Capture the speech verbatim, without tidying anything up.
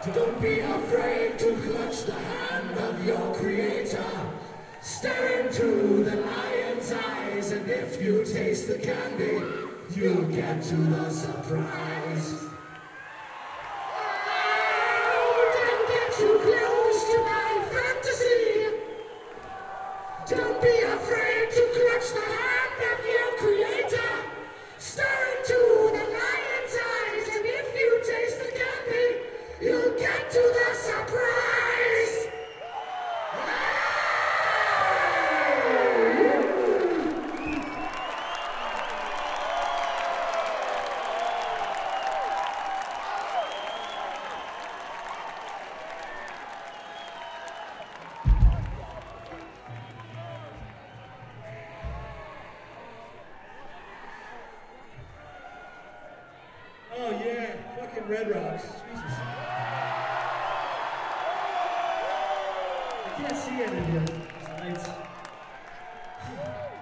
Don't be afraid to clutch the hand of your creator. Stare into the lion's eyes, and if you taste the candy, you'll get to the surprise. Oh, don't get too close to my fantasy. Don't be afraid to clutch the hand of your creator. Stare into the lion's eyes, and if you taste the candy, you'll get to the surprise. Oh yeah, fucking Red Rocks. Jesus. I can't see any of you. It's lights.